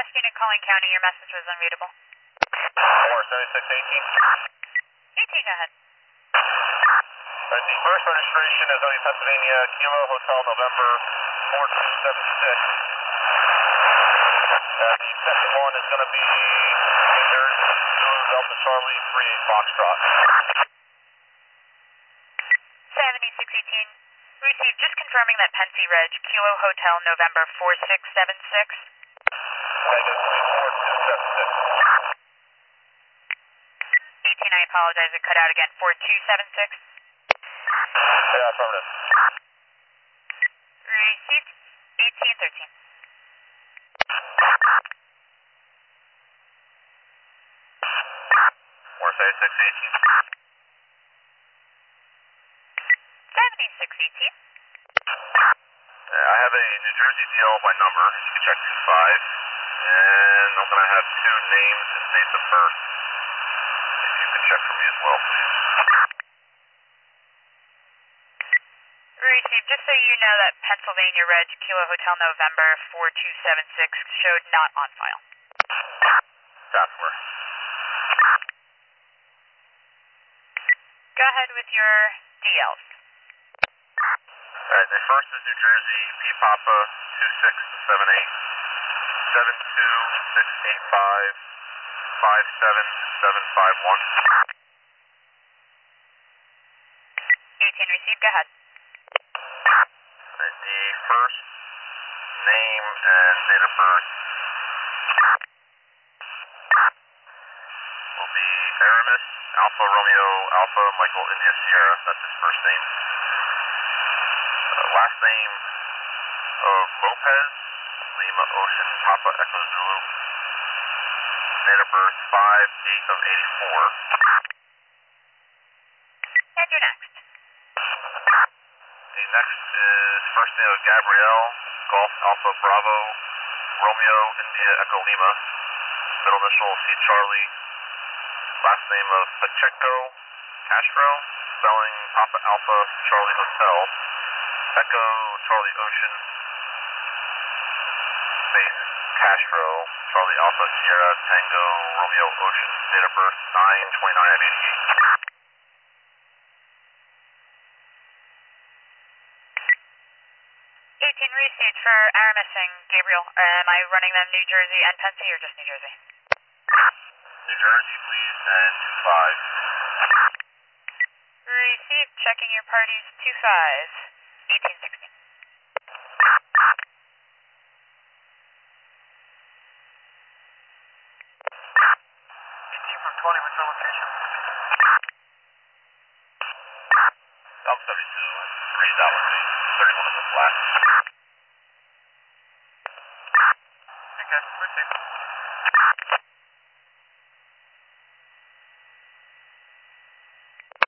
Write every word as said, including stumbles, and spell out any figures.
Last unit calling county, your message was unreadable. four seventy-six eighteen. eighteen, go ahead. Alright, the first registration is on the Pennsylvania Kilo Hotel November four two seven six. And the second one is going to be New Jersey, Zulu Delta Charlie three eight Foxtrot. seventy-six eighteen. Received, just confirming that Pennsy Reg, Kilo Hotel November four six seven six. Negative three four two seven six. eighteen, I apologize, it cut out again. four two seven six. Yeah, affirmative. Received, eighteen thirteen. four seventy-six eighteen. seventy-six eighteen. I have a New Jersey D L by number. You can check two five. And I'm going to have two names and dates of birth. If you can check for me as well, please. Received, just so you know that Pennsylvania Reg, Kilo Hotel November four two seven six showed not on file. Taskler. Go ahead with your D Ls. Alright, the first is New Jersey, P Papa two six seven eight, seven two six eight five, five seven seven five one. eighteen received, go ahead. Alright, the first name and date of birth will be Aramis, Alpha Romeo, Alpha Michael India Sierra. That's his first name. Uh, last name of Lopez, Lima Ocean, Papa Echo Zulu. Date of birth five eight of eighty-four. And you're next. The next is first name of Gabrielle, Golf Alpha Bravo, Romeo India Echo Lima. Middle initial C Charlie. Last name of Pacheco Castro, spelling Papa Alpha Charlie Hotel, Echo Charlie Ocean, space Castro, Charlie Alpha Sierra Tango Romeo Ocean, date of birth nine twenty-nine of eighty-eight. eighteen received for Aramis and Gabriel. Am I running them New Jersey and Pennsy or just New Jersey? New Jersey, please, and two five. Received, checking your parties two five. eighteen sixteen. eighteen from twenty, what's your location? I'm seventy-two, three's out with me, thirty-one is a flat. Okay, received.